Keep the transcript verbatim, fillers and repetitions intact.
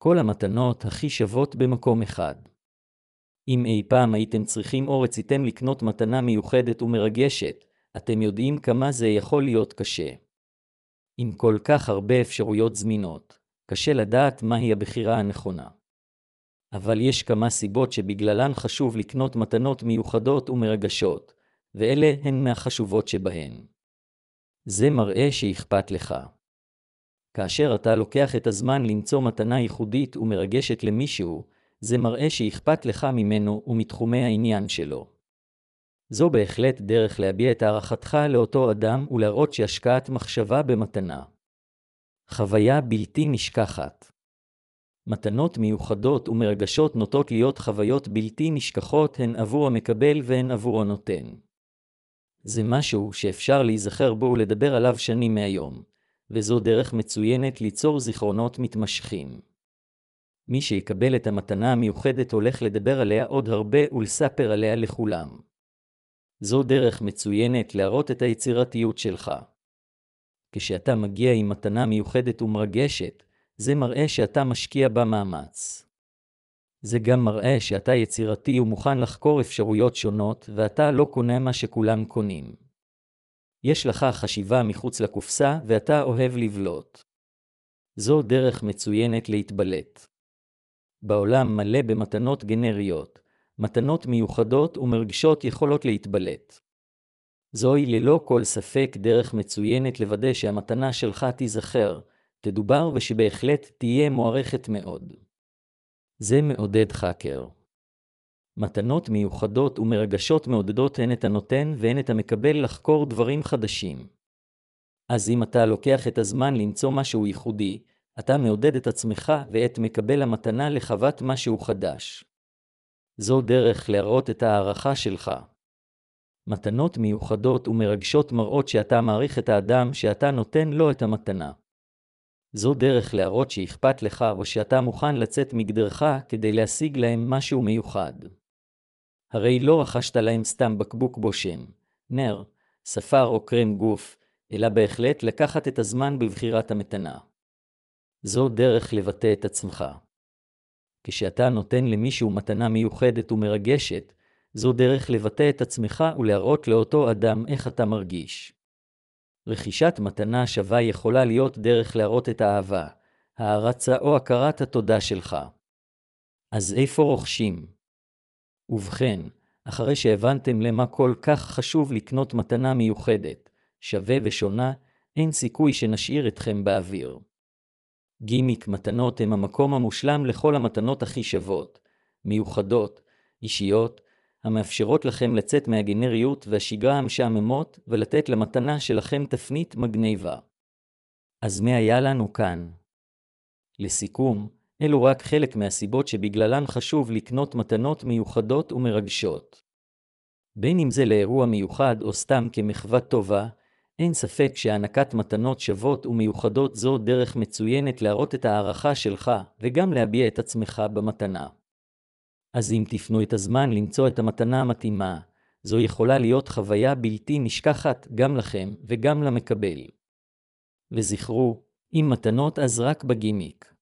כל המתנות הכי שוות במקום אחד. אם אי פעם הייתם צריכים או רציתם לקנות מתנה מיוחדת ומרגשת, אתם יודעים כמה זה יכול להיות קשה. עם כל כך הרבה אפשרויות זמינות, קשה לדעת מהי הבחירה הנכונה. אבל יש כמה סיבות שבגללן חשוב לקנות מתנות מיוחדות ומרגשות, ואלה הן מהחשובות שבהן. זה מראה שאכפת לך. כאשר אתה לוקח את הזמן למצוא מתנה ייחודית ומרגשת למישהו, זה מראה שאכפת לך ממנו ומתחומי העניין שלו. זו בהחלט דרך להביע את הערכתך לאותו אדם ולהראות שהשקעת מחשבה במתנה. חוויה בלתי נשכחת. מתנות מיוחדות ומרגשות נוטות להיות חוויות בלתי נשכחות הן עבור המקבל והן עבור הנותן. זה משהו שאפשר להיזכר בו ולדבר עליו שנים מהיום, וזו דרך מצוינת ליצור זיכרונות מתמשכים. מי שיקבל את המתנה המיוחדת הולך לדבר עליה עוד הרבה ולספר עליה לכולם. זו דרך מצוינת להראות את היצירתיות שלך. כשאתה מגיע עם מתנה מיוחדת ומרגשת, זה מראה שאתה משקיע בה מאמץ. זה גם מראה שאתה יצירתי ומוכן לחקור אפשרויות שונות, ואתה לא קונה מה שכולם קונים. יש לך חשיבה מחוץ לקופסה ואתה אוהב לבלוט. זו דרך מצוינת להתבלט. בעולם מלא במתנות גנריות, מתנות מיוחדות ומרגשות יכולות להתבלט. זוהי ללא כל ספק דרך מצוינת לוודא שהמתנה שלך תיזכר, תדובר ושבהחלט תהיה מוערכת מאוד. זה מעודד חקר. מתנות מיוחדות ומרגשות מעודדות הן את הנותן והן את המקבל לחקור דברים חדשים. אז אם אתה לוקח את הזמן למצוא משהו ייחודי, אתה מעודד את עצמך ואת מקבל המתנה לחוות משהו חדש. זו דרך להראות את הערכה שלך. מתנות מיוחדות ומרגשות מראות שאתה מעריך את האדם שאתה נותן לו את המתנה. זו דרך להראות שאכפת לך או שאתה מוכן לצאת מגדרך כדי להשיג להם משהו מיוחד. הרי לא רכשת להם סתם בקבוק בושם, נר, ספר או קרם גוף, אלא בהחלט לקחת את הזמן בבחירת המתנה. זו דרך לבטא את עצמך. כשאתה נותן למישהו מתנה מיוחדת ומרגשת, זו דרך לבטא את עצמך ולהראות לאותו אדם איך אתה מרגיש. רכישת מתנה שווה יכולה להיות דרך להראות את האהבה, הערצה או הכרת התודה שלך. אז איפה רוכשים? ובכן, אחרי שהבנתם למה כל כך חשוב לקנות מתנה מיוחדת, שווה ושונה, אין סיכוי שנשאיר אתכם באוויר. גימיק מתנות הם המקום המושלם לכל המתנות הכי שוות, מיוחדות, אישיות, המאפשרות לכם לצאת מהגנריות והשגרה המשעממות ולתת למתנה שלכם תפנית מגניבה. אז מה היה לנו כאן? לסיכום, אלו רק חלק מהסיבות שבגללן חשוב לקנות מתנות מיוחדות ומרגשות. בין אם זה לאירוע מיוחד או סתם כמחווה טובה, אין ספק שהענקת מתנות שוות ומיוחדות זו דרך מצוינת להראות את הערכה שלך וגם להביע את עצמך במתנה. אז אם תפנו את הזמן למצוא את המתנה המתאימה, זו יכולה להיות חוויה בלתי נשכחת גם לכם וגם למקבל. וזכרו, אם מתנות אז רק בגימיק.